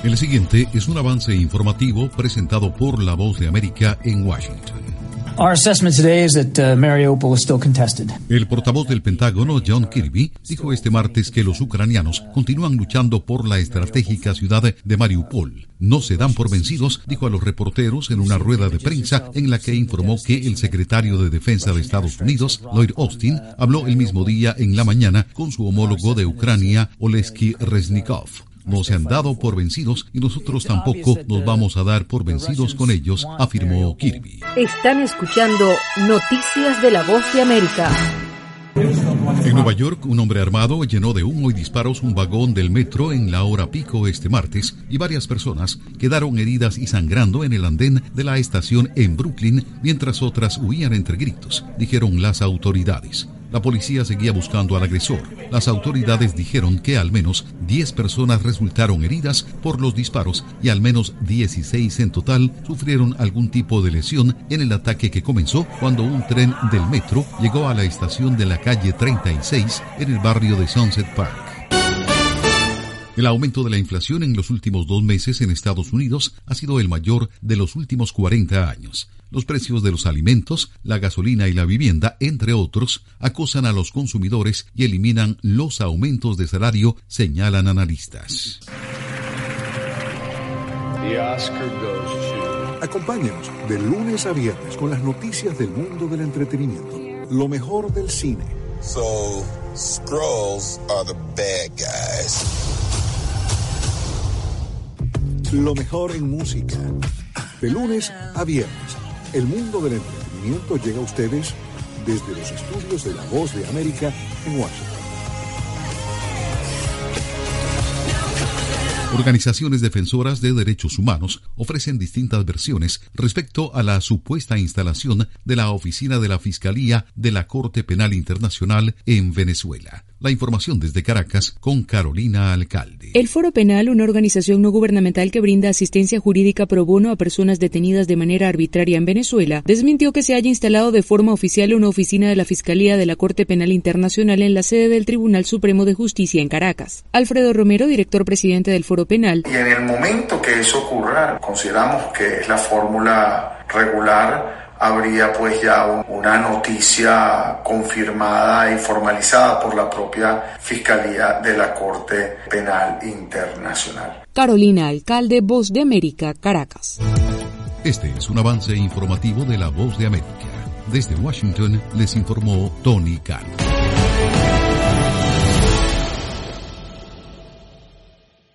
El siguiente es un avance informativo presentado por La Voz de América en Washington. Our assessment today is that Mariupol is still contested. El portavoz del Pentágono, John Kirby, dijo este martes que los ucranianos continúan luchando por la estratégica ciudad de Mariupol. No se dan por vencidos, dijo a los reporteros en una rueda de prensa en la que informó que el secretario de Defensa de Estados Unidos, Lloyd Austin, habló el mismo día en la mañana con su homólogo de Ucrania, Oleksiy Reznikov. No se han dado por vencidos y nosotros tampoco nos vamos a dar por vencidos con ellos, afirmó Kirby. Están escuchando Noticias de La Voz de América. En Nueva York, un hombre armado llenó de humo y disparos un vagón del metro en la hora pico este martes y varias personas quedaron heridas y sangrando en el andén de la estación en Brooklyn, mientras otras huían entre gritos, dijeron las autoridades. La policía seguía buscando al agresor. Las autoridades dijeron que al menos 10 personas resultaron heridas por los disparos y al menos 16 en total sufrieron algún tipo de lesión en el ataque que comenzó cuando un tren del metro llegó a la estación de la calle 36 en el barrio de Sunset Park. El aumento de la inflación en los últimos 2 meses en Estados Unidos ha sido el mayor de los últimos 40 años. Los precios de los alimentos, la gasolina y la vivienda, entre otros, acosan a los consumidores y eliminan los aumentos de salario, señalan analistas. Acompáñanos de lunes a viernes con las noticias del mundo del entretenimiento. Lo mejor del cine. So, Skrulls are the bad guys. Lo mejor en música. De lunes a viernes, el mundo del entretenimiento llega a ustedes desde los estudios de La Voz de América en Washington. Organizaciones defensoras de derechos humanos ofrecen distintas versiones respecto a la supuesta instalación de la oficina de la Fiscalía de la Corte Penal Internacional en Venezuela. La información desde Caracas con Carolina Alcalde. El Foro Penal, una organización no gubernamental que brinda asistencia jurídica pro bono a personas detenidas de manera arbitraria en Venezuela, desmintió que se haya instalado de forma oficial una oficina de la Fiscalía de la Corte Penal Internacional en la sede del Tribunal Supremo de Justicia en Caracas. Alfredo Romero, director presidente del Foro Penal. Y en el momento que eso ocurra, consideramos que es la fórmula regular. Habría pues ya una noticia confirmada y formalizada por la propia Fiscalía de la Corte Penal Internacional. Carolina Alcalde, Voz de América, Caracas. Este es un avance informativo de La Voz de América. Desde Washington les informó Tony Cano.